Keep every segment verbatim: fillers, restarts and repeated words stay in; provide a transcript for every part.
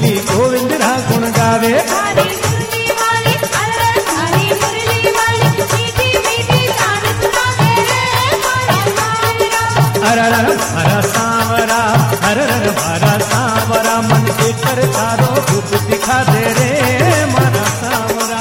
मुरली गोविंद रा गुण गावे। थारी मुरली वाली अरे थारी मुरली वाली मीठी मीठी तान सुनावे रे मारा सावरा। अरर मारा सावरा अरर मारा सावरा मन के कर तारो रूप दिखा दे रे मारा सावरा।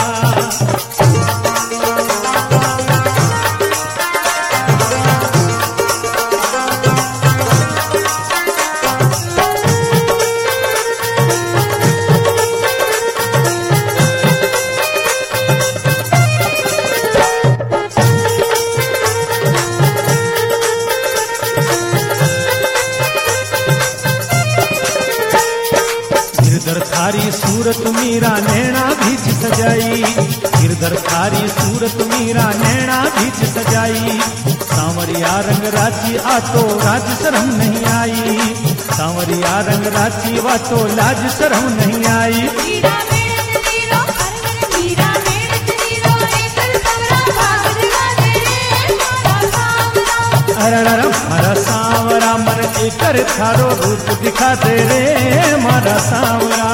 गिरधर थारी सूरत मीरा नैना बीच सजाई। गिरधर थारी सूरत मीरा नैना बीच सजाई। सांवरिया रंग राची आ तो राज शर्म नहीं आई। सांवरिया रंग राची वा तो लाज शर्म नहीं आई। मीरा मेड़ नीरो अरे मीरा मेड़ नीरो एकल सवरा भाग जगा दे रे मारा सावरा। अरर मारा सावरा मन के कर थारो रूप दिखा दे रे मारा सावरा।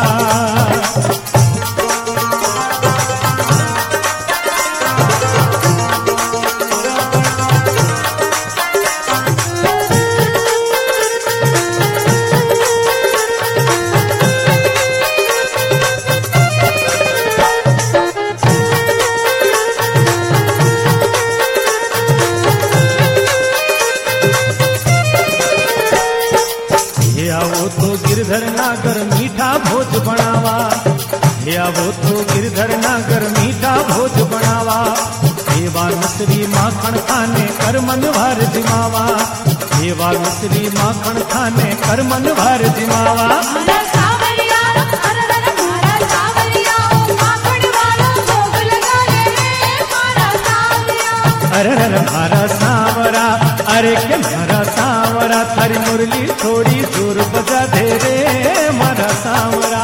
आवो तो गिरधर नागर मीठा भोज बनावा। हे आवो तो गिरधर नागर मीठा भोज बनावा। हेवा मिश्री माखन खाने कर मन भार जिमावा। हेवा मिश्री माखन खाने कर मन भार जिमावा। मारा सावरिया अरे मारा सावरिया ओ माखन वाला भोग लगा ले रे मारा सावरिया। अरर मारा सावरा अरे के मारा सावरा थारी मुरली थोड़ी दूर बजा दे रे मारा सावरा।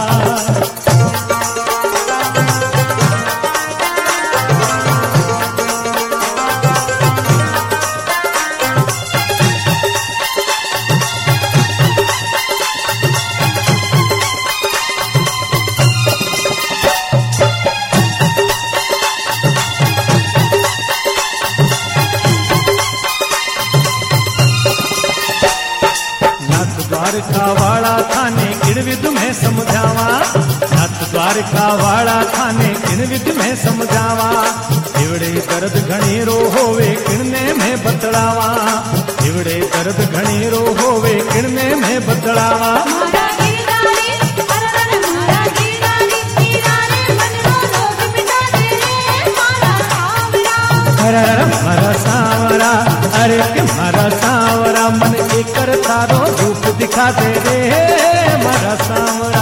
द्वारका वाला थाने किण विध में समझावा। नाथ द्वारका वाला थाने किण विध में समझावा। इवड़े दर्द घणेरो होवे किणने में बतलावा। इवड़े दर्द घणेरो होवे किणने में बतलावा। मारा गिरधारी अरे मारा गिरधारी मीरा ने मन को रोग मिटा दे रे मारा सावरा। अरर मारा सावरा अरे के मारा सावरा मन के कर तारो रूप दिखा दे रे मारा सावरा।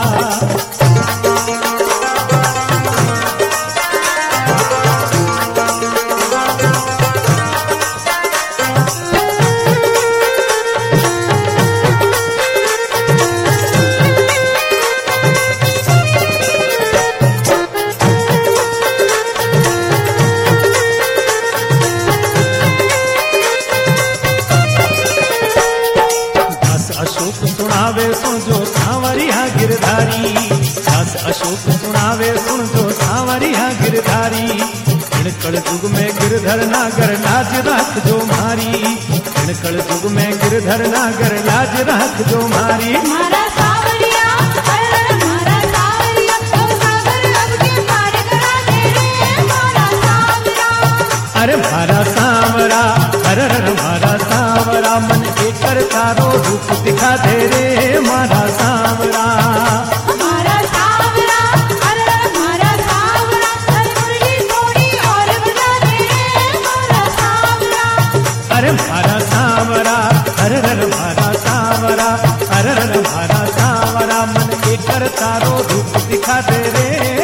अशोक सुनावे सुन जो सांवरिया गिरधारी। दास अशोक सुनावे सुन जो सांवरिया गिरधारी। इन कल युग में गिरधर नागर लाज राख जो मारी। इन कल युग में गिरधर नागर लाज राख जो मारी। मारा सावरिया अरे मारा सावरिया ओ सागर अब के पार करा दे रे मारा सावरा। अरे मारा सावरा अरर मारा सावरा मन के कर तारो रूप दिखा दे रे मारा सावरा। मारा सावरा अरे मारा सावरा थारी मुरली थोड़ी और बजा दे रे मारा सावरा। अरे मारा सावरा अरर मारा सावरा अरर मारा सावरा मन के कर तारो रूप दिखा दे रे